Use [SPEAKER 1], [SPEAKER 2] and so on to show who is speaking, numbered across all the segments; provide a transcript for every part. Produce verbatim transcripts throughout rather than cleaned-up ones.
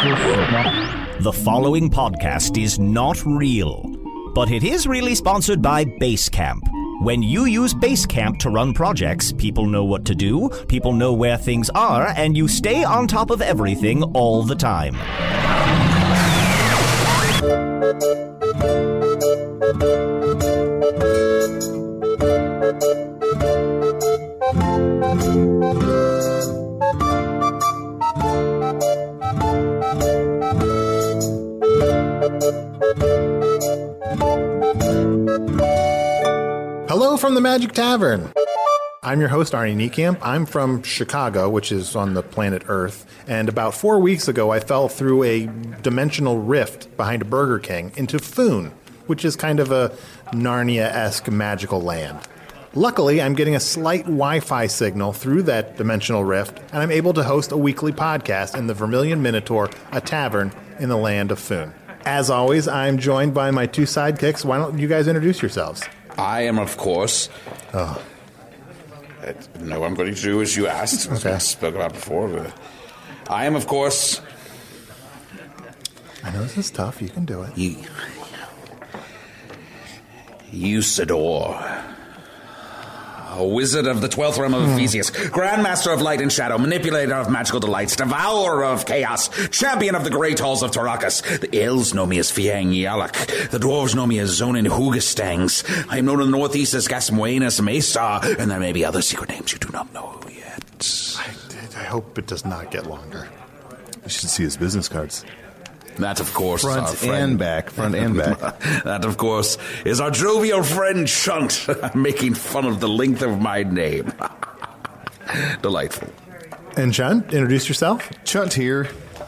[SPEAKER 1] The following podcast is not real, but it is really sponsored by Basecamp. When you use Basecamp to run projects, people know what to do, people know where things are, and you stay on top of everything all the time.
[SPEAKER 2] Hello from the Magic Tavern. I'm your host, Arnie Niekamp. I'm from Chicago, which is on the planet Earth. And about four weeks ago, I fell through a dimensional rift behind a Burger King into Foon, which is kind of a Narnia-esque magical land. Luckily, I'm getting a slight Wi-Fi signal through that dimensional rift, and I'm able to host a weekly podcast in the Vermilion Minotaur, a tavern in the land of Foon. As always, I'm joined by my two sidekicks. Why don't you guys introduce yourselves?
[SPEAKER 3] I am, of course.
[SPEAKER 2] Oh.
[SPEAKER 3] I know what I'm going to do as you asked.
[SPEAKER 2] Okay.
[SPEAKER 3] I spoke about before. But I am, of course.
[SPEAKER 2] I know this is tough. You can do it.
[SPEAKER 3] You, Usidore. A wizard of the twelfth realm of Ephesius, Grandmaster of Light and Shadow, Manipulator of Magical Delights, Devourer of Chaos, Champion of the Great Halls of Tarakas. The elves know me as Fiang Yalak. The dwarves know me as Zonin Hugastangs. I am known in the northeast as Gasmuenus Mesa, and there may be other secret names you do not know yet.
[SPEAKER 2] I, I hope it does not get longer.
[SPEAKER 4] You should see his business cards.
[SPEAKER 3] That, of course,
[SPEAKER 4] Front
[SPEAKER 3] is our friend.
[SPEAKER 4] and back, front and back.
[SPEAKER 3] That, of course, is our jovial friend Chunt, making fun of the length of my name. Delightful.
[SPEAKER 2] And Sean, introduce yourself.
[SPEAKER 4] Chunt here.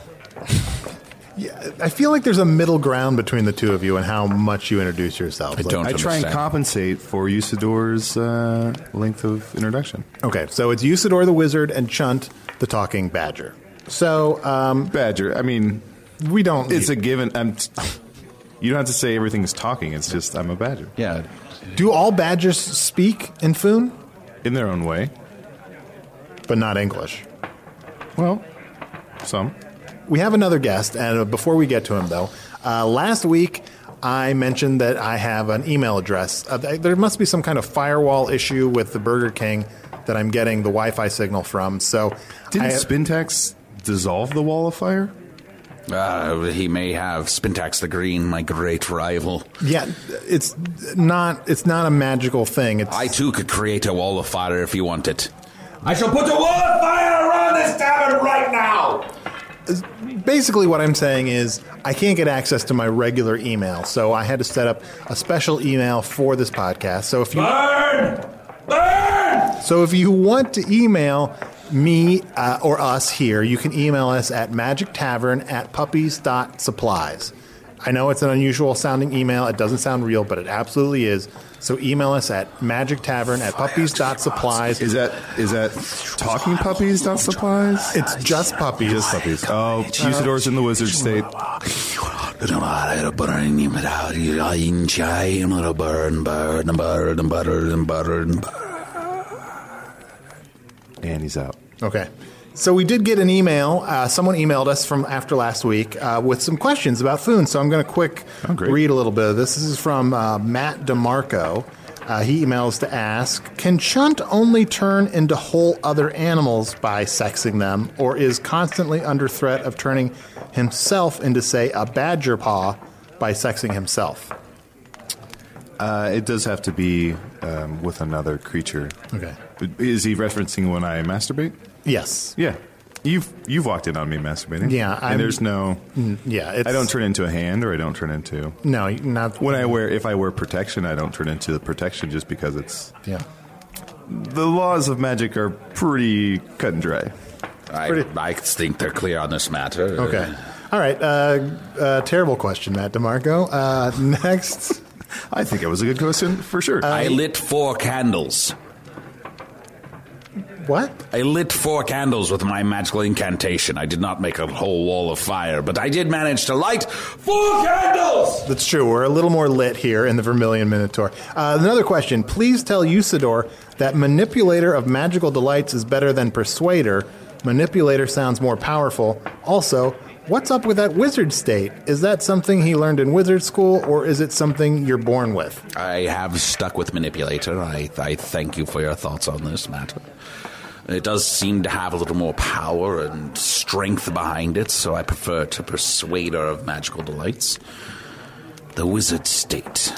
[SPEAKER 2] Yeah, I feel like there's a middle ground between the two of you and how much you introduce yourselves.
[SPEAKER 3] I don't
[SPEAKER 4] I try and
[SPEAKER 3] understand.
[SPEAKER 4] compensate for Usidore's uh, length of introduction.
[SPEAKER 2] Okay, so it's Usidore the Wizard and Chunt the Talking Badger. So, um,
[SPEAKER 4] Badger, I mean,
[SPEAKER 2] we don't...
[SPEAKER 4] it's a
[SPEAKER 2] need-
[SPEAKER 4] given. I'm, you don't have to say everything's talking. It's just, I'm a badger.
[SPEAKER 3] Yeah.
[SPEAKER 2] Do all badgers speak in Foon?
[SPEAKER 4] In their own way.
[SPEAKER 2] But not English.
[SPEAKER 4] Well, some.
[SPEAKER 2] We have another guest, and before we get to him, though, uh, last week I mentioned that I have an email address. Uh, there must be some kind of firewall issue with the Burger King that I'm getting the Wi-Fi signal from. So,
[SPEAKER 4] Didn't
[SPEAKER 2] I,
[SPEAKER 4] Spintax dissolve the wall of fire?
[SPEAKER 3] Uh, he may have Spintax the Green, my great rival.
[SPEAKER 2] yeah, it's not. It's not a magical thing. It's
[SPEAKER 3] I, too, could create a wall of fire if you want it. I shall put a wall of fire around this tavern right now!
[SPEAKER 2] basically what I'm saying is I can't get access to my regular email, so I had to set up a special email for this podcast. So if you
[SPEAKER 3] Burn! Burn!
[SPEAKER 2] so if you want to email me uh, or us here, you can email us at magic tavern at puppies dot supplies. I know it's an unusual sounding email. It doesn't sound real, but it absolutely is. So email us at magic tavern at puppies dot supplies.
[SPEAKER 4] Is that is that talking puppies dot supplies?
[SPEAKER 2] It's just puppies.
[SPEAKER 4] Just puppies. Oh, Usidore's in the wizard state. And he's out.
[SPEAKER 2] Okay. So we did get an email. Uh, someone emailed us from after last week uh, with some questions about Foon. So I'm going to quick
[SPEAKER 4] Oh, great.
[SPEAKER 2] read a little bit of this. This is from uh, Matt DeMarco. Uh, he emails to ask, can Chunt only turn into whole other animals by sexing them, or is constantly under threat of turning himself into, say, a badger paw by sexing himself?
[SPEAKER 4] Uh, it does have to be um, with another creature.
[SPEAKER 2] Okay.
[SPEAKER 4] Is he referencing when I masturbate?
[SPEAKER 2] Yes.
[SPEAKER 4] Yeah. You've you've walked in on me masturbating.
[SPEAKER 2] Yeah, I'm-
[SPEAKER 4] And there's no...
[SPEAKER 2] Yeah. It's,
[SPEAKER 4] I don't turn into a hand, or I don't turn into...
[SPEAKER 2] No, not...
[SPEAKER 4] When I wear... If I wear protection, I don't turn into the protection just because it's...
[SPEAKER 2] Yeah.
[SPEAKER 4] The laws of magic are pretty cut and dry.
[SPEAKER 3] I,
[SPEAKER 2] Pretty-
[SPEAKER 3] I think they're clear on this matter.
[SPEAKER 2] Okay. All right. Uh, uh, terrible question, Matt DeMarco. Uh, next...
[SPEAKER 4] I think it was a good question, for sure.
[SPEAKER 3] I lit four candles.
[SPEAKER 2] What?
[SPEAKER 3] I lit four candles with my magical incantation. I did not make a whole wall of fire, but I did manage to light four candles!
[SPEAKER 2] That's true. We're a little more lit here in the Vermilion Minotaur. Uh, another question. Please tell Usidore that Manipulator of Magical Delights is better than Persuader. Manipulator sounds more powerful. Also, What's up with that wizard state? Is that something he learned in wizard school, or is it something you're born with?
[SPEAKER 3] I have stuck with Manipulator. I, I thank you for your thoughts on this matter. It does seem to have a little more power and strength behind it, so I prefer to Persuader of Magical Delights. The wizard state.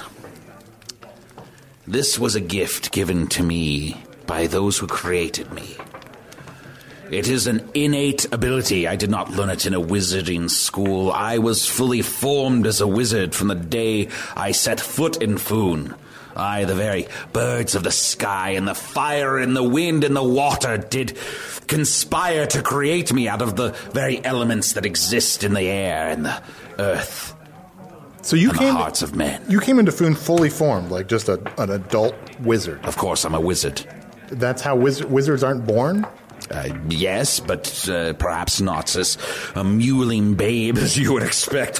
[SPEAKER 3] This was a gift given to me by those who created me. It is an innate ability. I did not learn it in a wizarding school. I was fully formed as a wizard from the day I set foot in Foon. I, the very birds of the sky and the fire and the wind and the water did conspire to create me out of the very elements that exist in the air and the earth.
[SPEAKER 2] So you
[SPEAKER 3] and
[SPEAKER 2] came
[SPEAKER 3] the hearts of men.
[SPEAKER 2] You came into Foon fully formed, like just a, an adult wizard.
[SPEAKER 3] Of course, I'm a wizard.
[SPEAKER 2] That's how wiz- wizards aren't born?
[SPEAKER 3] Uh, yes, but uh, perhaps not as a mewling babe as you would expect.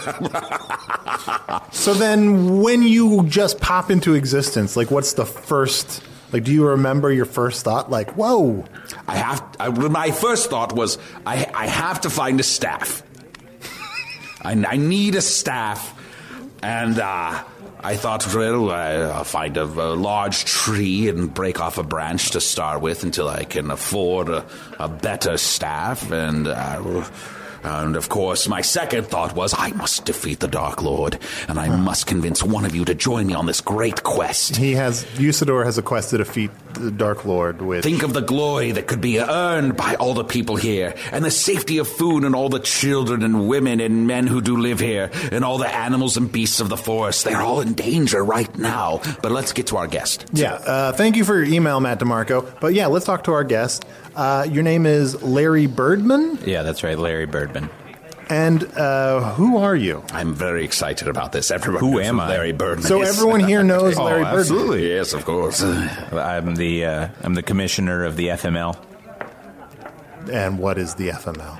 [SPEAKER 2] So then when you just pop into existence, like what's the first, like do you remember your first thought? Like, whoa.
[SPEAKER 3] I have, I, my first thought was, I, I have to find a staff. I, I need a staff, and uh, I thought, well, I'll find a, a large tree and break off a branch to start with until I can afford a, a better staff. And, uh, and, of course, my second thought was, I must defeat the Dark Lord, and I must convince one of you to join me on this great quest.
[SPEAKER 2] He has, Usador has a quest to defeat the Dark Lord with...
[SPEAKER 3] Think of the glory that could be earned by all the people here, and the safety of food and all the children and women and men who do live here, and all the animals and beasts of the forest. They're all in danger right now. But let's get to our guest.
[SPEAKER 2] Yeah, uh, thank you for your email, Matt DeMarco. But yeah, let's talk to our guest. Uh, your name is Larry Birdman?
[SPEAKER 5] Yeah, that's right, Larry Birdman.
[SPEAKER 2] And uh, who are you?
[SPEAKER 3] I'm very excited about this. Everyone
[SPEAKER 5] Who
[SPEAKER 3] knows
[SPEAKER 5] am
[SPEAKER 3] who
[SPEAKER 5] I?
[SPEAKER 3] Larry Birdman
[SPEAKER 2] So
[SPEAKER 3] is.
[SPEAKER 2] everyone here knows
[SPEAKER 5] Oh,
[SPEAKER 2] Larry Birdman.
[SPEAKER 5] absolutely.
[SPEAKER 3] Yes, of course.
[SPEAKER 5] I'm the uh, I'm the commissioner of the F M L.
[SPEAKER 2] And what is the F M L?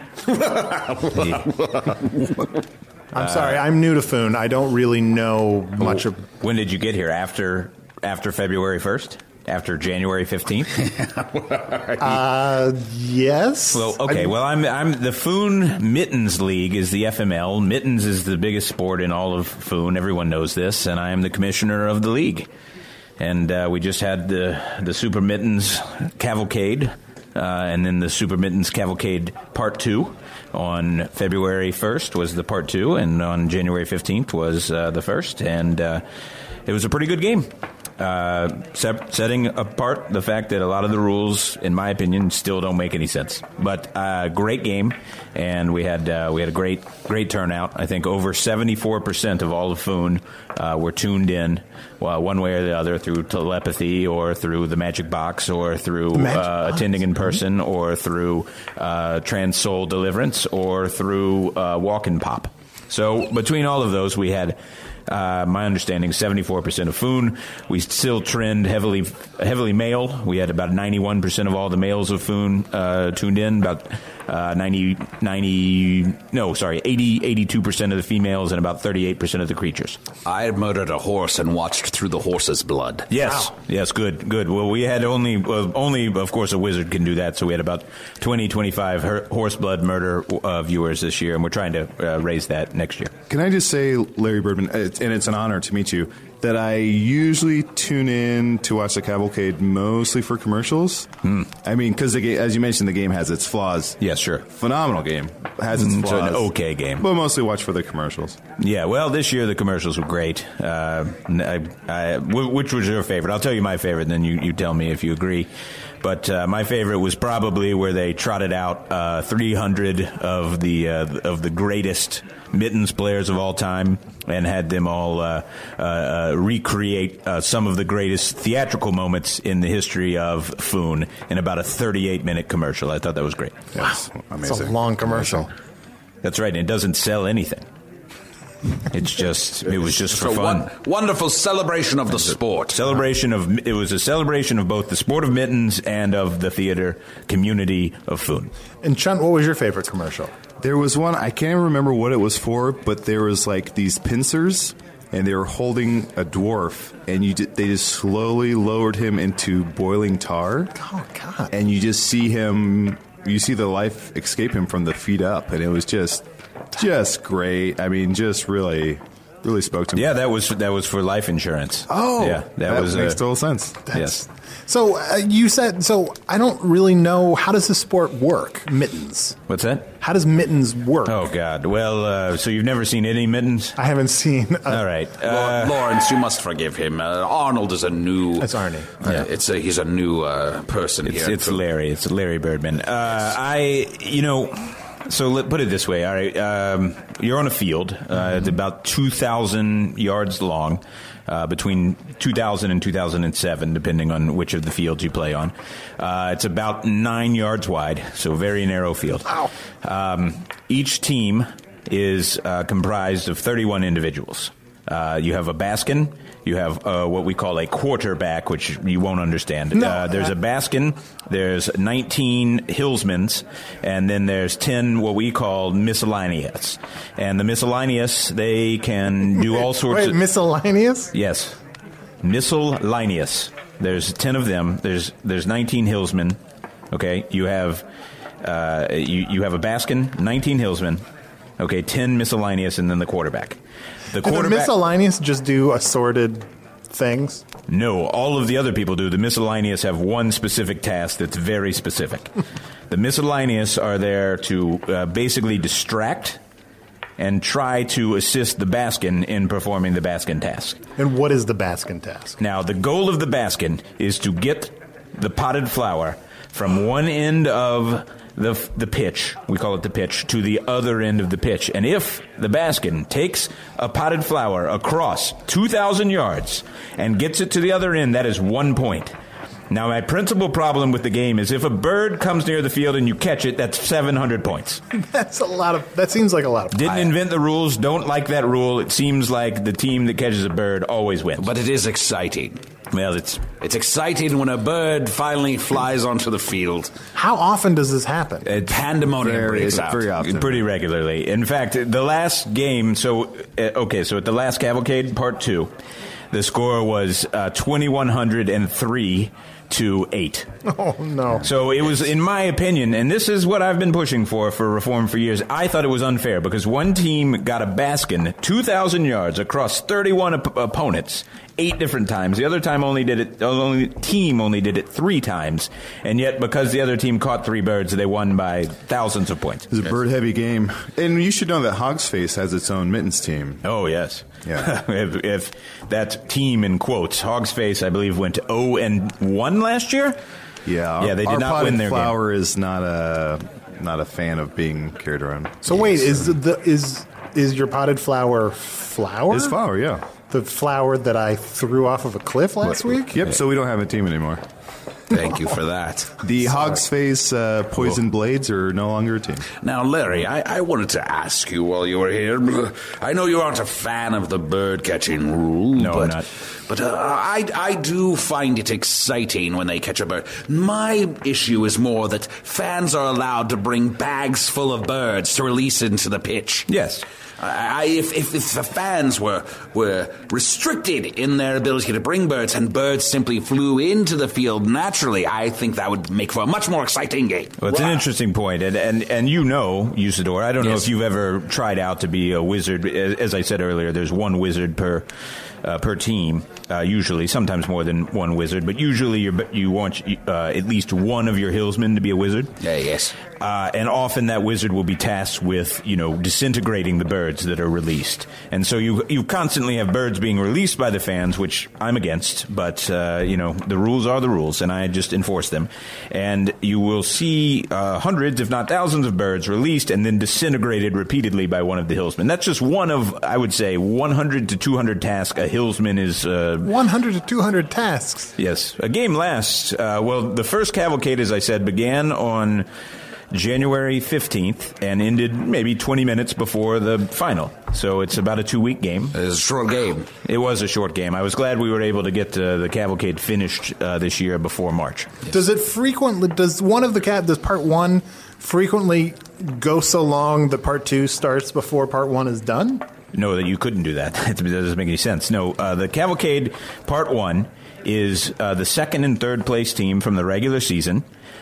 [SPEAKER 5] The-
[SPEAKER 2] I'm sorry, I'm new to Foon. I don't really know much of...
[SPEAKER 5] when did you get here? After after February first? After January fifteenth?
[SPEAKER 2] Uh, yes.
[SPEAKER 5] Well, okay.
[SPEAKER 2] I-
[SPEAKER 5] Well, I'm I'm the Foon Mittens League is the F M L. Mittens is the biggest sport in all of Foon. Everyone knows this, and I am the commissioner of the league. And uh, we just had the the Super Mittens Cavalcade, uh, and then the Super Mittens Cavalcade Part Two on February first was the Part Two, and on January fifteenth was uh, the first, and uh, it was a pretty good game. Uh, set, setting apart the fact that a lot of the rules, in my opinion, still don't make any sense. But uh, great game, and we had uh, we had a great great turnout. I think over seventy-four percent of all of Foon uh, were tuned in, well, one way or the other, through telepathy or through the Magic Box or through uh, attending in person or through uh, Trans Soul Deliverance or through uh, Walk and Pop. So between all of those, we had... Uh, my understanding, seventy-four percent of Foon. We still trend heavily heavily male. We had about ninety-one percent of all the males of Foon uh, tuned in, about uh, ninety, ninety, no, sorry, eighty, eighty-two percent of the females and about thirty-eight percent of the creatures.
[SPEAKER 3] I murdered a horse and watched through the horse's blood.
[SPEAKER 5] Yes, wow. Yes, good, good. Well, we had only, well, only, of course, a wizard can do that, so we had about twenty, twenty-five her- horse blood murder uh, viewers this year, and we're trying to uh, raise that next year.
[SPEAKER 4] Can I just say, Larry Birdman, and it's an honor to meet you, that I usually tune in to watch the Cavalcade mostly for commercials.
[SPEAKER 5] Hmm.
[SPEAKER 4] I mean, because as you mentioned, the game has its flaws.
[SPEAKER 5] Yes, sure.
[SPEAKER 4] Phenomenal game. Has its
[SPEAKER 5] It's
[SPEAKER 4] flaws.
[SPEAKER 5] an okay game.
[SPEAKER 4] But mostly watch for the commercials.
[SPEAKER 5] Yeah, well, this year the commercials were great. Uh, I, I, which was your favorite? I'll tell you my favorite, and then you, you tell me if you agree. But uh, my favorite was probably where they trotted out uh, three hundred of the uh, of the greatest Mittens players of all time and had them all uh, uh, uh, recreate uh, some of the greatest theatrical moments in the history of Foon in about a thirty-eight minute commercial. I thought that was great.
[SPEAKER 4] Yes,
[SPEAKER 2] Wow,
[SPEAKER 4] amazing.
[SPEAKER 2] it's a long commercial.
[SPEAKER 5] That's right, and it doesn't sell anything. It's just, it was just for
[SPEAKER 3] So
[SPEAKER 5] fun.
[SPEAKER 3] one, wonderful celebration of the sport.
[SPEAKER 5] Celebration of, it was a celebration of both the sport of mittens and of the theater community of Foon.
[SPEAKER 2] And Chunt, what was your favorite commercial?
[SPEAKER 4] There was one, I can't remember what it was for, but there was like these pincers, and they were holding a dwarf, and you they just slowly lowered him into boiling tar.
[SPEAKER 2] Oh, God.
[SPEAKER 4] And you just see him you see the life escape him from the feet up, and it was just, just great. I mean, just really, really spoke to me.
[SPEAKER 5] Yeah, that was that was for life insurance.
[SPEAKER 2] Oh,
[SPEAKER 5] yeah, that,
[SPEAKER 4] that
[SPEAKER 5] was
[SPEAKER 4] makes
[SPEAKER 5] uh,
[SPEAKER 4] total sense.
[SPEAKER 5] yes.
[SPEAKER 2] So uh, you said, so I don't really know, how does this sport work, mittens?
[SPEAKER 5] What's that?
[SPEAKER 2] How does mittens work?
[SPEAKER 5] Oh, God. Well, uh, so you've never seen any mittens?
[SPEAKER 2] I haven't seen. Uh,
[SPEAKER 5] All right.
[SPEAKER 3] Law-
[SPEAKER 5] Uh,
[SPEAKER 3] Lawrence, you must forgive him. Uh, Arnold is a new.
[SPEAKER 2] That's Arnie.
[SPEAKER 3] Uh,
[SPEAKER 5] Yeah.
[SPEAKER 3] It's a, he's a new uh, person
[SPEAKER 5] It's,
[SPEAKER 3] here.
[SPEAKER 5] it's Larry. It's Larry Birdman. Uh, I, you know, so let put it this way. All right, um, you're on a field. Uh, it's about two thousand yards long, uh, between two thousand and two thousand seven, depending on which of the fields you play on. Uh, it's about nine yards wide, so very narrow field.
[SPEAKER 2] Wow.
[SPEAKER 5] Um, each team is uh, comprised of thirty-one individuals. Uh, you have a baskin. You have uh, what we call a quarterback, which you won't understand.
[SPEAKER 2] No.
[SPEAKER 5] Uh, there's a baskin, there's nineteen hillsmans, and then there's ten what we call miscellaneous. And the miscellaneous, they can do all sorts
[SPEAKER 2] Wait,
[SPEAKER 5] of...
[SPEAKER 2] miscellaneous?
[SPEAKER 5] Yes. Miscellaneous. There's ten of them. There's there's nineteen hillsmen. Okay, you have uh, you you have a baskin, nineteen hillsmen. Okay, ten miscellaneous, and then the quarterback. The
[SPEAKER 2] Do the
[SPEAKER 5] quarterback.
[SPEAKER 2] miscellaneous just do assorted things?
[SPEAKER 5] No, all of the other people do. The miscellaneous have one specific task that's very specific. The miscellaneous are there to uh, basically distract and try to assist the baskin in performing the baskin task.
[SPEAKER 2] And what is the baskin task?
[SPEAKER 5] Now, the goal of the baskin is to get the potted flour from one end of the the pitch, we call it the pitch, to the other end of the pitch. And if the baskin takes a potted flour across two thousand yards and gets it to the other end, that is one point. Now, my principal problem with the game is if a bird comes near the field and you catch it, that's seven hundred points.
[SPEAKER 2] That's a lot of, that seems like a lot of
[SPEAKER 5] Didn't
[SPEAKER 2] pie.
[SPEAKER 5] invent the rules, don't like that rule. It seems like the team that catches a bird always wins.
[SPEAKER 3] But it is exciting.
[SPEAKER 5] Well, it's
[SPEAKER 3] It's exciting when a bird finally flies onto the field.
[SPEAKER 2] How often does this happen?
[SPEAKER 5] it's
[SPEAKER 3] Pandemonium
[SPEAKER 4] Very-
[SPEAKER 3] breaks
[SPEAKER 4] it's
[SPEAKER 3] out.
[SPEAKER 4] very often.
[SPEAKER 5] pretty regularly. In fact, the last game, so, uh, okay, so at the last Cavalcade, part two, the score was uh, twenty-one oh three to eight.
[SPEAKER 2] Oh, no.
[SPEAKER 5] So it was, in my opinion, and this is what I've been pushing for for reform for years, I thought it was unfair because one team got a baskin two thousand yards across thirty-one op- opponents eight different times. The other time only did it, the only team only did it three times, and yet because the other team caught three birds, they won by thousands of points.
[SPEAKER 4] It's a bird-heavy game. And you should know that Hog's Face has its own mittens team.
[SPEAKER 5] Oh, yes.
[SPEAKER 4] Yeah.
[SPEAKER 5] if, if that team, in quotes, Hog's Face, I believe, went oh and one last year.
[SPEAKER 4] Yeah,
[SPEAKER 5] Yeah, they did
[SPEAKER 4] our
[SPEAKER 5] not
[SPEAKER 4] potted
[SPEAKER 5] win their game.
[SPEAKER 4] flour is not a not a fan of being carried around.
[SPEAKER 2] So wait, is the is is your potted flour flour?
[SPEAKER 4] It's flour, yeah.
[SPEAKER 2] The flour that I threw off of a cliff last week?
[SPEAKER 4] Yep. So we don't have a team anymore.
[SPEAKER 3] Thank you for that.
[SPEAKER 4] The Hog's Face uh, poison blades are no longer a team.
[SPEAKER 3] Now, Larry, I, I wanted to ask you while you were here. I know you aren't a fan of the bird catching rule.
[SPEAKER 5] No,
[SPEAKER 3] but,
[SPEAKER 5] I'm not.
[SPEAKER 3] But uh, I, I do find it exciting when they catch a bird. My issue is more that fans are allowed to bring bags full of birds to release into the pitch.
[SPEAKER 5] Yes.
[SPEAKER 3] I, if, if, if the fans were were restricted in their ability to bring birds and birds simply flew into the field naturally, I think that would make for a much more exciting game.
[SPEAKER 5] Well, it's an
[SPEAKER 3] Wow.
[SPEAKER 5] interesting point, and and, and you know, Usador, I don't know
[SPEAKER 3] Yes.
[SPEAKER 5] if you've ever tried out to be a wizard. As I said earlier, there's one wizard per uh, per team, uh, usually, sometimes more than one wizard, but usually you're, you want uh, at least one of your hillsmen to be a wizard.
[SPEAKER 3] Yeah, yes.
[SPEAKER 5] Uh, and often that wizard will be tasked with, you know, disintegrating the birds that are released. And so you you constantly have birds being released by the fans, which I'm against, but, uh, you know, the rules are the rules, and I just enforce them. And you will see uh, hundreds, if not thousands of birds released and then disintegrated repeatedly by one of the hillsmen. That's just one of, I would say, one hundred to two hundred tasks a hillsman is... Uh,
[SPEAKER 2] one hundred to two hundred tasks.
[SPEAKER 5] yes. A game lasts, uh, well, the first cavalcade, as I said, began on January fifteenth and ended maybe twenty minutes before the final. So it's about a two-week game.
[SPEAKER 3] It's a short game.
[SPEAKER 5] It was a short game. I was glad we were able to get uh, the cavalcade finished uh, this year before March.
[SPEAKER 2] Does it frequently, does one of the cat, does part one frequently go so long that part two starts before part one is done?
[SPEAKER 5] No, that you couldn't do that. That doesn't make any sense. No, uh, the cavalcade part one is uh, the second and third place team from the regular season.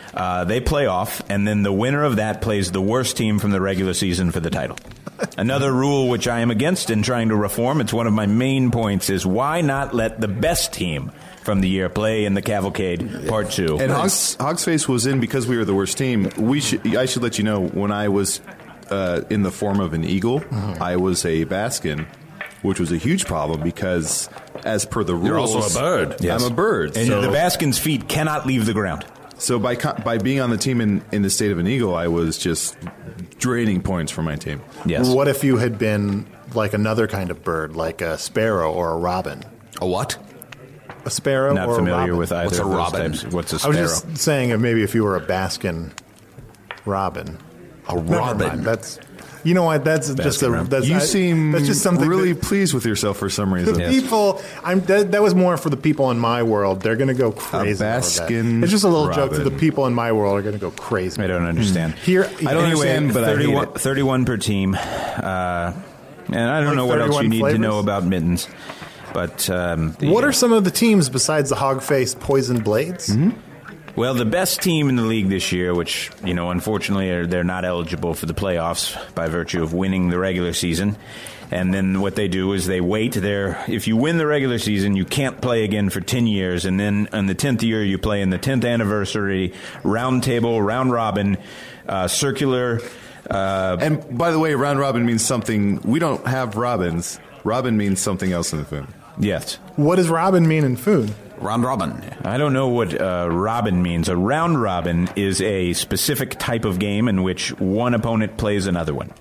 [SPEAKER 5] Uh, they play off, and then the winner of that plays the worst team from the regular season for the title. Another rule which I am against in trying to reform, it's one of my main points, is why not let the best team from the year play in the Cavalcade Part two.
[SPEAKER 4] And Hogs, Hogs Face was in because we were the worst team. We should. I should let you know, when I was uh, in the form of an eagle, mm-hmm. I was a Baskin, which was a huge problem because, as per the rules...
[SPEAKER 3] You're also a bird.
[SPEAKER 5] Yes.
[SPEAKER 4] I'm a bird.
[SPEAKER 5] And
[SPEAKER 4] so,
[SPEAKER 5] the Baskin's feet cannot leave the ground.
[SPEAKER 4] So by by being on the team in, in the state of an eagle, I was just draining points from my team.
[SPEAKER 5] Yes.
[SPEAKER 2] What if you had been like another kind of bird, like a sparrow or a robin?
[SPEAKER 3] A what?
[SPEAKER 2] A sparrow
[SPEAKER 5] Not
[SPEAKER 2] or
[SPEAKER 5] familiar
[SPEAKER 2] a robin?
[SPEAKER 5] with either
[SPEAKER 3] What's a
[SPEAKER 5] of those
[SPEAKER 3] robin?
[SPEAKER 5] types. What's a
[SPEAKER 2] I
[SPEAKER 5] sparrow?
[SPEAKER 2] was just saying, uh, maybe if you were a Baskin robin.
[SPEAKER 3] A
[SPEAKER 2] Never
[SPEAKER 3] robin?
[SPEAKER 2] mind. That's, you know what? That's just a.
[SPEAKER 5] Baskin
[SPEAKER 2] That's,
[SPEAKER 4] You
[SPEAKER 2] I,
[SPEAKER 4] seem
[SPEAKER 2] that's just something
[SPEAKER 4] really
[SPEAKER 2] that,
[SPEAKER 4] pleased with yourself for some
[SPEAKER 2] the
[SPEAKER 4] reason.
[SPEAKER 2] people. I'm that, that was more for the people in my world. They're going to go crazy. over that.
[SPEAKER 4] Baskin
[SPEAKER 2] It's just a little joke that
[SPEAKER 4] robin.
[SPEAKER 2] the people in my world are going to go crazy.
[SPEAKER 5] I don't understand.
[SPEAKER 2] Here,
[SPEAKER 4] I don't
[SPEAKER 5] Anyway,
[SPEAKER 4] understand, but I hate
[SPEAKER 5] thirty-one,
[SPEAKER 4] it.
[SPEAKER 5] thirty-one per team. Uh, and I don't
[SPEAKER 2] Like
[SPEAKER 5] know what else you
[SPEAKER 2] thirty-one
[SPEAKER 5] need
[SPEAKER 2] flavors?
[SPEAKER 5] to know about mittens. But um, the,
[SPEAKER 2] What are some of the teams besides the hog-faced poison blades?
[SPEAKER 4] Mm-hmm.
[SPEAKER 5] Well, the best team in the league this year, which, you know, unfortunately are, they're not eligible for the playoffs by virtue of winning the regular season. And then what they do is they wait. They're, if you win the regular season, you can't play again for ten years. And then on the tenth year, you play in the tenth anniversary, round table, round robin, uh, circular. Uh,
[SPEAKER 4] And by the way, round robin means something. We don't have robins. Robin means something else in the food.
[SPEAKER 5] yes.
[SPEAKER 2] What does robin mean in food?
[SPEAKER 3] Round robin.
[SPEAKER 5] I don't know what uh, robin means. A round robin is a specific type of game in which one opponent plays another one.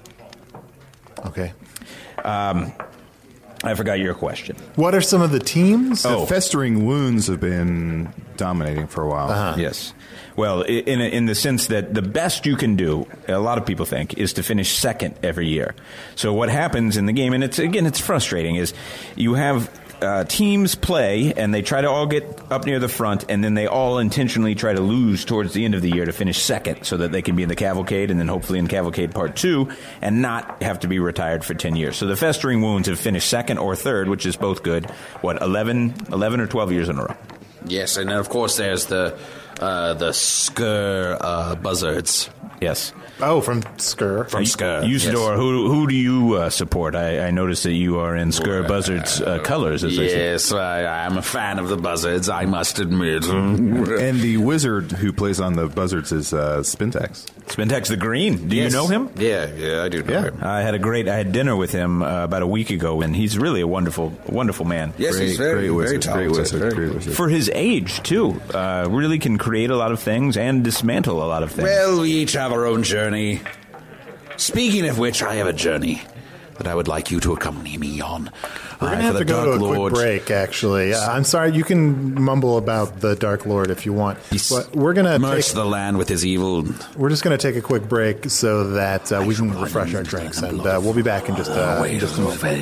[SPEAKER 2] Okay.
[SPEAKER 5] Um, I forgot your question.
[SPEAKER 2] What are some of the teams?
[SPEAKER 5] Oh.
[SPEAKER 4] The festering wounds have been dominating for a while.
[SPEAKER 2] Uh-huh.
[SPEAKER 5] Yes. Well, i- in a, in the sense that the best you can do, a lot of people think, is to finish second every year. So what happens in the game, and it's again, it's frustrating, is you have uh, teams play and they try to all get up near the front, and then they all intentionally try to lose towards the end of the year to finish second, so that they can be in the Cavalcade and then hopefully in Cavalcade Part Two, and not have to be retired for ten years. So the Festering Wounds have finished second or third, which is both good. What eleven, eleven or twelve years in a row?
[SPEAKER 3] Yes, and then of course there's the uh, the Skur uh, buzzards.
[SPEAKER 5] Yes.
[SPEAKER 2] Oh, from Skur.
[SPEAKER 3] From Skur.
[SPEAKER 5] Usador, who who do you uh, support? I, I noticed that you are in Skur Buzzard's uh, colors, as I said.
[SPEAKER 3] Yes, I, I'm a fan of the buzzards, I must admit.
[SPEAKER 4] And the wizard who plays on the buzzards is uh, Spintax.
[SPEAKER 5] Spintax the Green. Do
[SPEAKER 3] Yes.
[SPEAKER 5] you know him?
[SPEAKER 3] Yeah, yeah, I do know
[SPEAKER 4] Yeah.
[SPEAKER 3] him.
[SPEAKER 5] I had a great. I had dinner with him uh, about a week ago, and he's really a wonderful, wonderful man.
[SPEAKER 3] Yes,
[SPEAKER 4] Great,
[SPEAKER 3] he's very,
[SPEAKER 4] great
[SPEAKER 3] very
[SPEAKER 4] wizard,
[SPEAKER 3] talented.
[SPEAKER 4] great wizard,
[SPEAKER 3] very
[SPEAKER 4] great
[SPEAKER 3] good.
[SPEAKER 4] wizard.
[SPEAKER 5] For his age, too, uh, really can create a lot of things and dismantle a lot of things.
[SPEAKER 3] Well, we each have our own journey. Speaking of which, I have a journey that I would like you to accompany me on.
[SPEAKER 2] We're
[SPEAKER 3] Uh,
[SPEAKER 2] going to have
[SPEAKER 3] for
[SPEAKER 2] to
[SPEAKER 3] the
[SPEAKER 2] go to a
[SPEAKER 3] Dark Lord.
[SPEAKER 2] quick break, actually. Uh, I'm sorry, you can mumble about the Dark Lord if you want. But we're going to
[SPEAKER 3] merge
[SPEAKER 2] take,
[SPEAKER 3] the land with his evil.
[SPEAKER 2] we're just going to take a quick break so that uh, we can refresh our drinks, and uh, we'll be back in just, uh, in just a moment.
[SPEAKER 6] Hello,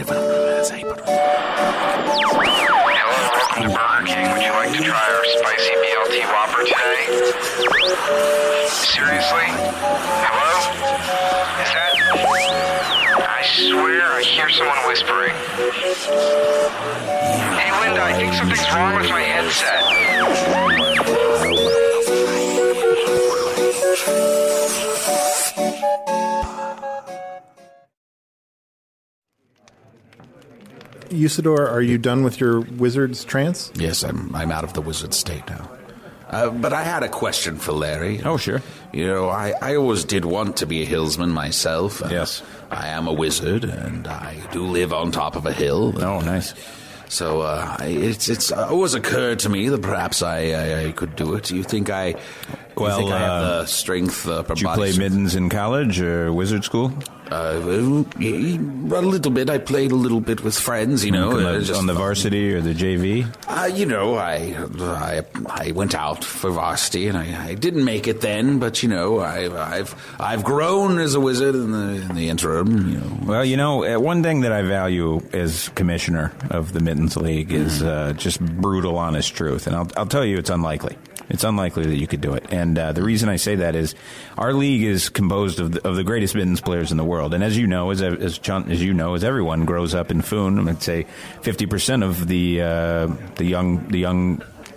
[SPEAKER 6] welcome to Burger King. Would you like to try our spicy B L T Whopper today? Seriously? Hello? Is that... I swear I hear someone whispering. Hey, Linda, I think something's wrong with my headset.
[SPEAKER 2] Usador, are you done with your wizard's trance?
[SPEAKER 3] Yes, I'm, I'm out of the wizard state now. Uh, but I had a question for Larry.
[SPEAKER 5] Oh, sure.
[SPEAKER 3] You know, I, I always did want to be a hillsman myself. Uh,
[SPEAKER 5] Yes.
[SPEAKER 3] I am a wizard, and I do live on top of a hill.
[SPEAKER 5] Oh, nice.
[SPEAKER 3] So uh, I- it's it's always occurred to me that perhaps I, I, I could do it. Do you think I? Do
[SPEAKER 5] Well,
[SPEAKER 3] you think I have
[SPEAKER 5] uh,
[SPEAKER 3] the strength. Uh,
[SPEAKER 5] Did you play mittens in college or wizard school?
[SPEAKER 3] Uh, well, yeah, a little bit. I played a little bit with friends. You know,
[SPEAKER 5] on,
[SPEAKER 3] uh,
[SPEAKER 5] the,
[SPEAKER 3] just-
[SPEAKER 5] on the varsity or the J V?
[SPEAKER 3] Uh, you know, I, I I went out for varsity, and I, I didn't make it then. But you know, I, I've I've grown as a wizard in the in the interim. You know,
[SPEAKER 5] Well, you know, uh, one thing that I value as commissioner of the Mittens League is uh, just brutal, honest truth. And I'll, I'll tell you, it's unlikely. It's unlikely that you could do it. And uh, the reason I say that is our league is composed of the, of the greatest mittens players in the world. And as you know, as as, Chun, as you know, as everyone grows up in Foon, I'd say fifty percent of the uh, the young the young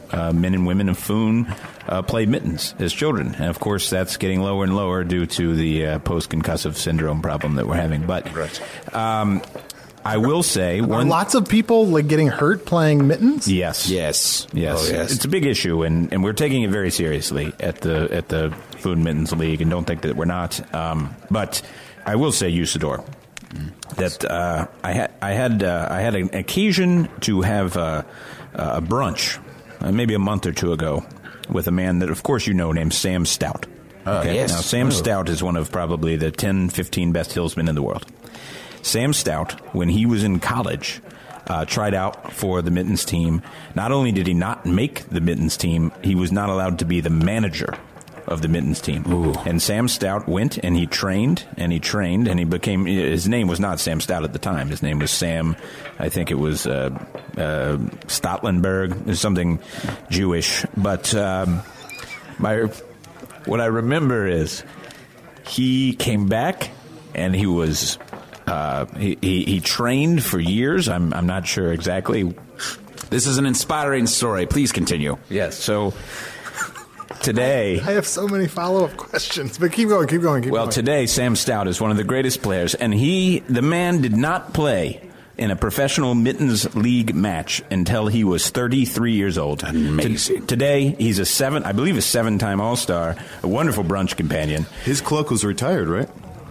[SPEAKER 5] uh, men and women of Foon uh, played mittens as children. And, of course, that's getting lower and lower due to the uh, post-concussive syndrome problem that we're having. But
[SPEAKER 3] Right.
[SPEAKER 5] um, I will say...
[SPEAKER 2] Are
[SPEAKER 5] one,
[SPEAKER 2] lots of people like getting hurt playing mittens?
[SPEAKER 5] Yes.
[SPEAKER 3] Yes.
[SPEAKER 5] Yes.
[SPEAKER 3] Oh, yes.
[SPEAKER 5] It's a big issue, and, and we're taking it very seriously at the at the Food Mittens League, and don't think that we're not. Um, but I will say, Usador, that uh, I had I had uh, I had an occasion to have uh, a brunch, uh, maybe a month or two ago, with a man that, of course, you know, named Sam Stout.
[SPEAKER 3] Uh, yes.
[SPEAKER 5] Now, Sam
[SPEAKER 3] Oh.
[SPEAKER 5] Stout is one of probably the ten, fifteen best hillsmen in the world. Sam Stout, when he was in college, uh, tried out for the Mittens team. Not only did he not make the Mittens team, he was not allowed to be the manager of the Mittens team.
[SPEAKER 3] Ooh.
[SPEAKER 5] And Sam Stout went and he trained and he trained and he became, his name was not Sam Stout at the time. His name was Sam, I think it was uh, uh, Stotlenberg, something Jewish. But um, my, what I remember is he came back and he was... Uh, he, he he trained for years. I'm I'm not sure exactly.
[SPEAKER 3] This is an inspiring story. Please continue.
[SPEAKER 5] Yes. So today,
[SPEAKER 2] I have so many follow-up questions, but keep going, keep going, keep
[SPEAKER 5] well,
[SPEAKER 2] going.
[SPEAKER 5] today Sam Stout is one of the greatest players, and he the man did not play in a professional Mittens League match until he was thirty-three years old.
[SPEAKER 3] Amazing.
[SPEAKER 5] T- today, he's a seven, I believe, a seven-time All-Star, a wonderful brunch companion.
[SPEAKER 4] His cloak was retired, right?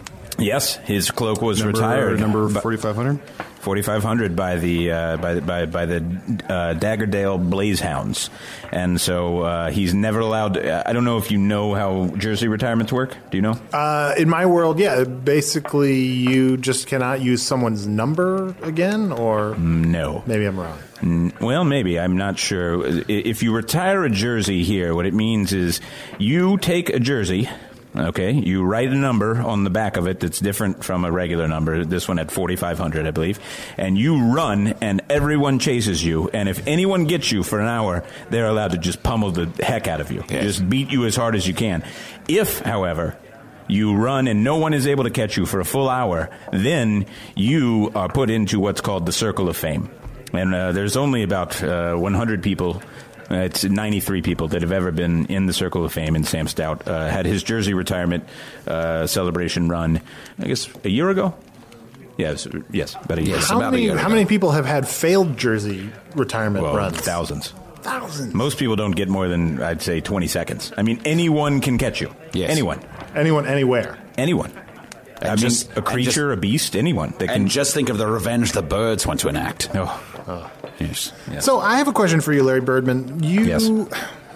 [SPEAKER 5] Yes, his cloak was
[SPEAKER 4] Number,
[SPEAKER 5] retired.
[SPEAKER 4] Number
[SPEAKER 5] but-
[SPEAKER 4] forty-five hundred?
[SPEAKER 5] forty-five hundred by the uh, by the, by by the uh, Daggerdale Blazehounds, and so uh, he's never allowed. I don't know if you know how jersey retirements work. Do you know?
[SPEAKER 2] Uh, in my world, yeah, basically you just cannot use someone's number again, or
[SPEAKER 5] No.
[SPEAKER 2] maybe I'm wrong.
[SPEAKER 5] Mm, Well, maybe. I'm not sure. I- If you retire a jersey here, what it means is you take a jersey. Okay, you write a number on the back of it that's different from a regular number. This one had forty-five hundred, I believe. And you run, and everyone chases you. And if anyone gets you for an hour, they're allowed to just pummel the heck out of you.
[SPEAKER 3] Yes.
[SPEAKER 5] Just beat you as hard as you can. If, however, you run and no one is able to catch you for a full hour, then you are put into what's called the Circle of Fame. And uh, there's only about uh, one hundred people. Uh, it's ninety-three people that have ever been in the Circle of Fame, and Sam Stout uh, had his jersey retirement uh, celebration run, I guess, a year ago? Yes, yes, about a year
[SPEAKER 3] Yes.
[SPEAKER 5] ago.
[SPEAKER 2] How
[SPEAKER 3] about a
[SPEAKER 2] many
[SPEAKER 3] year
[SPEAKER 2] how
[SPEAKER 3] ago.
[SPEAKER 2] many people have had failed jersey retirement
[SPEAKER 5] Well,
[SPEAKER 2] runs?
[SPEAKER 5] thousands.
[SPEAKER 2] Thousands.
[SPEAKER 5] Most people don't get more than, I'd say, twenty seconds. I mean, anyone can catch you.
[SPEAKER 3] Yes.
[SPEAKER 5] Anyone.
[SPEAKER 2] Anyone, anywhere.
[SPEAKER 5] Anyone. I
[SPEAKER 3] And
[SPEAKER 5] mean,
[SPEAKER 3] just-
[SPEAKER 5] a
[SPEAKER 3] and
[SPEAKER 5] creature, a beast, anyone. That can
[SPEAKER 3] And just think of the revenge the birds want to enact.
[SPEAKER 5] Oh.
[SPEAKER 3] Yes.
[SPEAKER 2] So I have a question for you, Larry Birdman. You,
[SPEAKER 5] Yes.
[SPEAKER 2] you,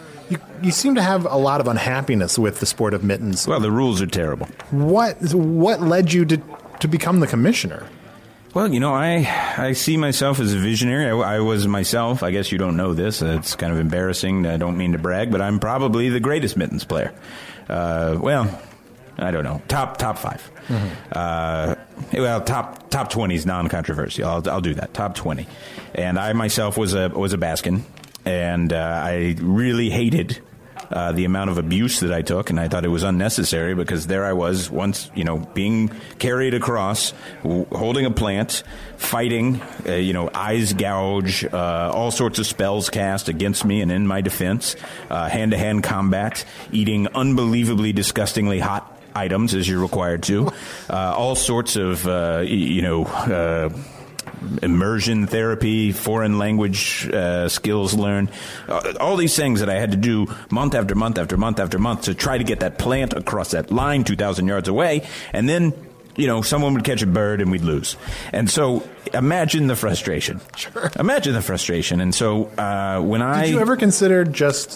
[SPEAKER 2] you seem to have a lot of unhappiness with the sport of mittens.
[SPEAKER 5] Well, the rules are terrible.
[SPEAKER 2] What what led you to to become the commissioner?
[SPEAKER 5] Well, you know, I I see myself as a visionary. I, I was myself. I guess you don't know this. It's kind of embarrassing. I don't mean to brag, but I'm probably the greatest mittens player. Uh, well, I don't know. Top top five. Mm-hmm. Uh, well, top top twenty is non-controversial. I'll I'll do that. Top twenty. And I myself was a was a Baskin, and uh, I really hated Uh, the amount of abuse that I took, and I thought it was unnecessary because there I was once, you know, being carried across, w- holding a plant, fighting, uh, you know, eyes gouge, uh, all sorts of spells cast against me and in my defense, uh, hand-to-hand combat, eating unbelievably disgustingly hot items as you're required to, uh, all sorts of, uh, y- you know, uh, immersion therapy, foreign language uh, skills learned, uh, all these things that I had to do month after month after month after month to try to get that plant across that line two thousand yards away, and then, you know, someone would catch a bird and we'd lose. And so imagine the frustration.
[SPEAKER 2] Sure.
[SPEAKER 5] Imagine the frustration. And so uh, when I...
[SPEAKER 2] Did you ever consider just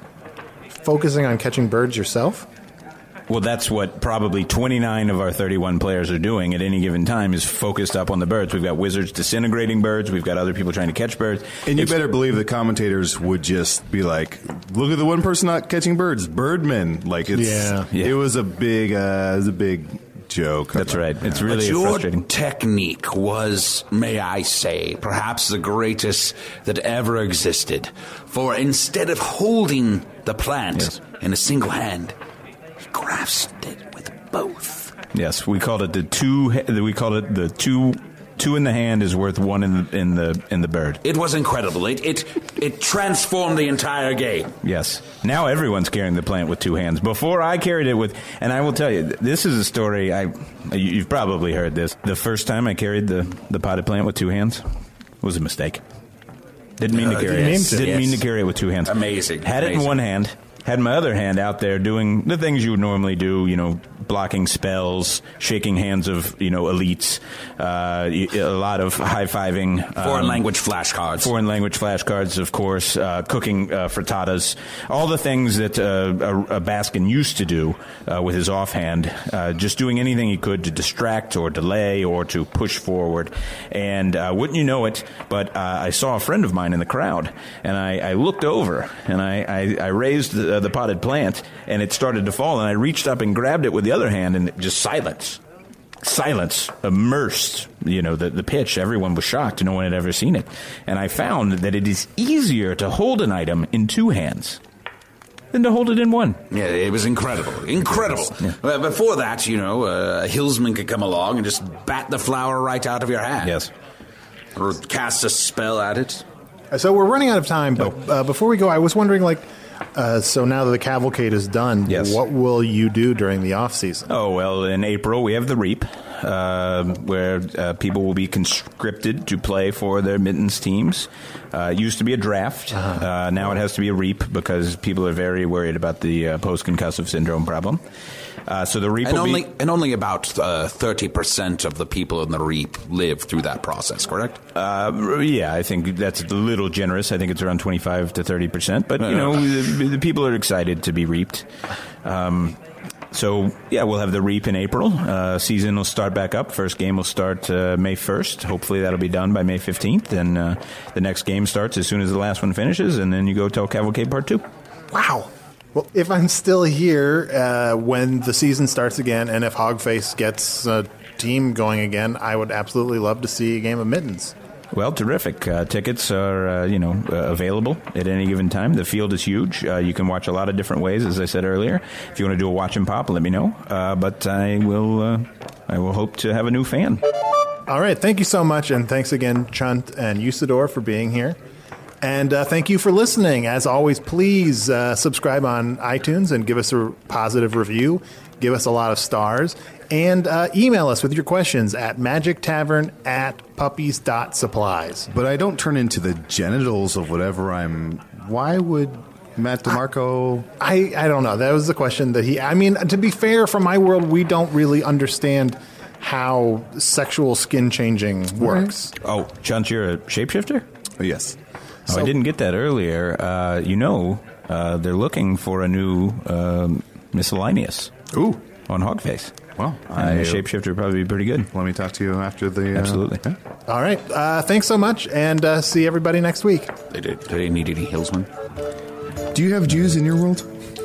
[SPEAKER 2] focusing on catching birds yourself?
[SPEAKER 5] Well, that's what probably twenty-nine of our thirty-one players are doing at any given time, is focused up on the birds. We've got wizards disintegrating birds. We've got other people trying to catch birds.
[SPEAKER 4] And you
[SPEAKER 5] It's-
[SPEAKER 4] better believe the commentators would just be like, "Look at the one person not catching birds, Birdman." Like it's,
[SPEAKER 2] Yeah.
[SPEAKER 5] Yeah.
[SPEAKER 4] it was a big, uh, it was a big joke.
[SPEAKER 5] That's right. It's really
[SPEAKER 3] But your
[SPEAKER 5] frustrating.
[SPEAKER 3] technique was, may I say, perhaps the greatest that ever existed. For instead of holding the plant
[SPEAKER 5] Yes.
[SPEAKER 3] in a single hand, he grasped it with both.
[SPEAKER 5] Yes, we called it the two. We called it the two two in the hand is worth one in the in the in the bird.
[SPEAKER 3] It was incredible. It it it transformed the entire game.
[SPEAKER 5] Yes. Now everyone's carrying the plant with two hands. Before I carried it with, and I will tell you, this is a story. I you've probably heard this. The first time I carried the the potted plant with two hands was a mistake. Didn't mean uh, to carry
[SPEAKER 2] it.
[SPEAKER 5] Didn't
[SPEAKER 3] yes.
[SPEAKER 5] mean to carry it with two hands.
[SPEAKER 3] Amazing.
[SPEAKER 5] Had
[SPEAKER 3] Amazing.
[SPEAKER 5] it in one hand. Had my other hand out there doing the things you would normally do, you know, blocking spells, shaking hands of, you know, elites, uh, a lot of high-fiving.
[SPEAKER 3] Foreign
[SPEAKER 5] um,
[SPEAKER 3] language flashcards.
[SPEAKER 5] Foreign language flashcards, of course, uh, cooking uh, frittatas, all the things that uh, a, a Baskin used to do uh, with his offhand, uh, just doing anything he could to distract or delay or to push forward. And uh, wouldn't you know it, but uh, I saw a friend of mine in the crowd, and I, I looked over, and I, I, I raised the Uh, the potted plant, and it started to fall, and I reached up and grabbed it with the other hand, and just silence. Silence, immersed, you know, the, the pitch. Everyone was shocked. No one had ever seen it. And I found that it is easier to hold an item in two hands than to hold it in one.
[SPEAKER 3] Yeah, it was incredible. Incredible. Yeah. Uh, before that, you know, uh, a hillsman could come along and just bat the flower right out of your hand.
[SPEAKER 5] Yes.
[SPEAKER 3] Or cast a spell at it.
[SPEAKER 2] So we're running out of time, but uh, before we go, I was wondering, like, Uh, so now that the cavalcade is done,
[SPEAKER 5] yes.
[SPEAKER 2] what will you do during the off season?
[SPEAKER 5] Oh, well, in April we have the Reap, uh, where uh, people will be conscripted to play for their Mittens teams. Uh, it used to be a draft. Uh-huh. Uh, now it has to be a Reap because people are very worried about the uh, post-concussive syndrome problem. Uh, so the Reap
[SPEAKER 3] and
[SPEAKER 5] will
[SPEAKER 3] only
[SPEAKER 5] be...
[SPEAKER 3] and only about uh, thirty percent of the people in the Reap live through that process, correct?
[SPEAKER 5] Uh, yeah, I think that's a little generous. I think it's around twenty-five to thirty percent. But, you know, the, the people are excited to be reaped. Um, so, yeah, we'll have the Reap in April. Uh, season will start back up. First game will start uh, May first. Hopefully that'll be done by May fifteenth. And uh, the next game starts as soon as the last one finishes. And then you go till Cavalcade Part two.
[SPEAKER 2] Wow. Well, if I'm still here uh, when the season starts again, and if Hogface gets a team going again, I would absolutely love to see a game of Mittens.
[SPEAKER 5] Well, terrific. Uh, tickets are, uh, you know, uh, available at any given time. The field is huge. Uh, you can watch a lot of different ways, as I said earlier. If you want to do a watch and pop, let me know. Uh, but I will, uh, I will hope to have a new fan.
[SPEAKER 2] All right. Thank you so much, and thanks again, Chunt and Usador, for being here. And uh, thank you for listening. As always, please uh, subscribe on iTunes and give us a positive review. Give us a lot of stars. And uh, email us with your questions at magic tavern at puppies dot supplies.
[SPEAKER 4] But I don't turn into the genitals of whatever I'm... Why would Matt DeMarco...
[SPEAKER 2] I, I don't know. That was the question that he... I mean, to be fair, from my world, we don't really understand how sexual skin changing works.
[SPEAKER 5] Oh, Chunt, you're a shapeshifter?
[SPEAKER 4] Oh, yes.
[SPEAKER 5] Oh,
[SPEAKER 2] So-
[SPEAKER 5] I didn't get that earlier. Uh, you know, uh, they're looking for a new um, miscellaneous
[SPEAKER 4] Ooh.
[SPEAKER 5] on Hogface.
[SPEAKER 4] Well,
[SPEAKER 5] And
[SPEAKER 4] I,
[SPEAKER 5] the shapeshifter would probably be pretty good.
[SPEAKER 4] let me talk to you after the... Uh,
[SPEAKER 5] Absolutely.
[SPEAKER 4] yeah.
[SPEAKER 2] All right. Uh, thanks so much, and uh, see everybody next week.
[SPEAKER 3] They did. They didn't need any hillsmen.
[SPEAKER 4] Do you have Jews in your world?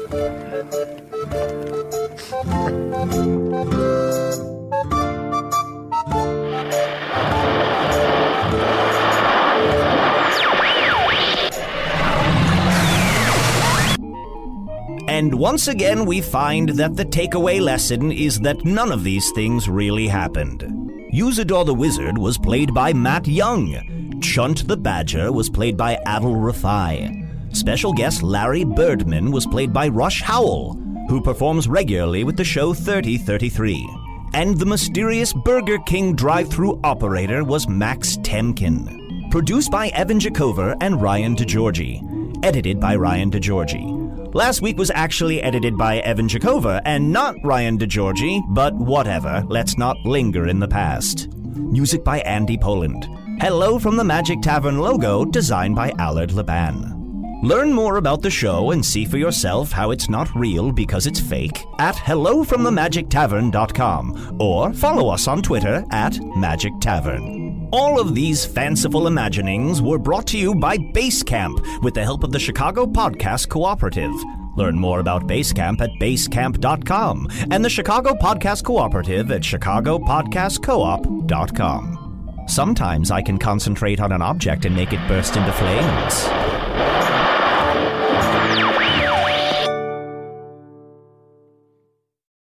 [SPEAKER 1] And once again, we find that the takeaway lesson is that none of these things really happened. Usador the Wizard was played by Matt Young. Chunt the Badger was played by Adil Rafai. Special guest Larry Birdman was played by Rush Howell, who performs regularly with the show thirty thirty-three. And the mysterious Burger King drive-thru operator was Max Temkin. Produced by Evan Jacover and Ryan DeGiorgi. Edited by Ryan DeGiorgi. Last week was actually edited by Evan Jacover and not Ryan DeGiorgi, but whatever, let's not linger in the past. Music by Andy Poland. Hello from the Magic Tavern logo, designed by Allard Laban. Learn more about the show and see for yourself how it's not real because it's fake at hello from the magic tavern dot com or follow us on Twitter at Magic Tavern. All of these fanciful imaginings were brought to you by Basecamp with the help of the Chicago Podcast Cooperative. Learn more about Basecamp at basecamp dot com and the Chicago Podcast Cooperative at chicago podcast coop dot com. Sometimes I can concentrate on an object and make it burst into flames.